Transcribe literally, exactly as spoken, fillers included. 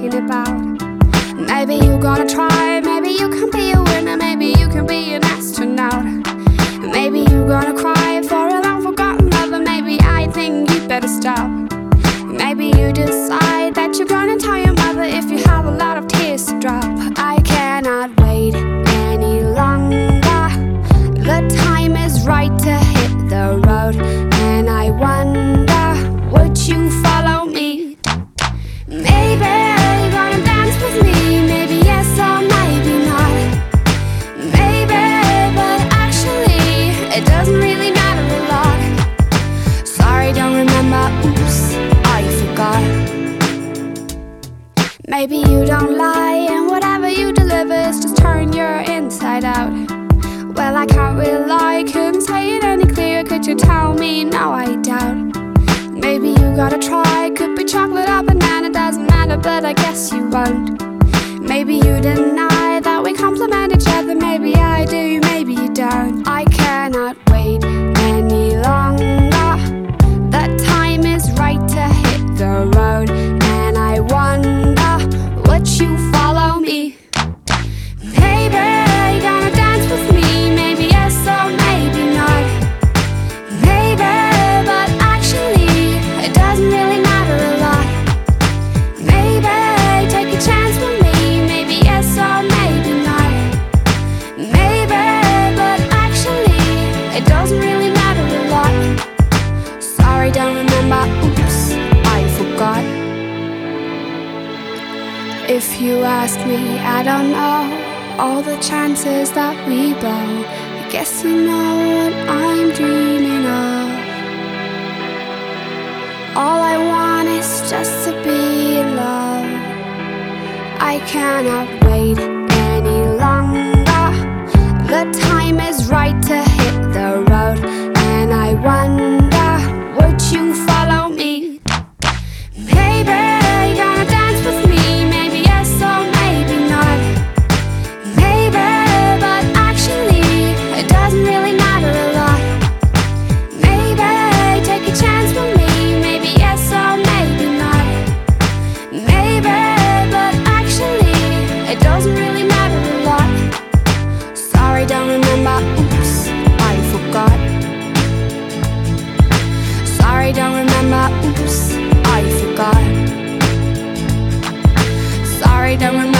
bragging about. Maybe you're gonna try, maybe you can be a winner, maybe you can be an astronaut. Maybe you're gonna cry for a long forgotten lover, maybe I think you better stop. Maybe you decide that you're gonna tell your mother if you have a lot of tears to drop. I cannot wait any longer. The time is right to hit the road, and I wonder, would you follow me? Maybe you're gonna dance with me, maybe yes or maybe not. Maybe, but actually it doesn't really matter a lot. Sorry, don't remember, oops, I forgot. Maybe you don't lie, and whatever you deliver is just turn your inside out. Well, I can't really lie, couldn't say it any clearer. Could you tell me? No, I doubt. Maybe you gotta try, could be chocolate or banana, doesn't matter, but I guess you won't. Maybe you deny that we complement each other, maybe I do, maybe you don't. I cannot wait any longer. The time is right to hit the road, and I wonder, would you follow me? Maybe you're gonna dance with me, maybe yes or maybe not. Maybe, but actually it doesn't really matter a lot. Maybe take a chance with me, maybe yes or maybe not. Maybe, but actually it doesn't really matter a lot. Sorry, don't remember, oops, I forgot. If you ask me, I don't know all the chances that we blow. I guess you know what I'm dreaming of. All I want is just to be in love. I cannot wait any longer. The time is right to hit the road, and I wonder, would you follow me? Maybe you're gonna dance with me, maybe yes or maybe not. Maybe, but actually it doesn't really matter a lot. Maybe take a chance with me, maybe yes or maybe not. Maybe, but actually it doesn't really matter a lot. Sorry, don't remember, oops, I forgot. Sorry, don't remember, oops, I forgot. Sorry, don't remember.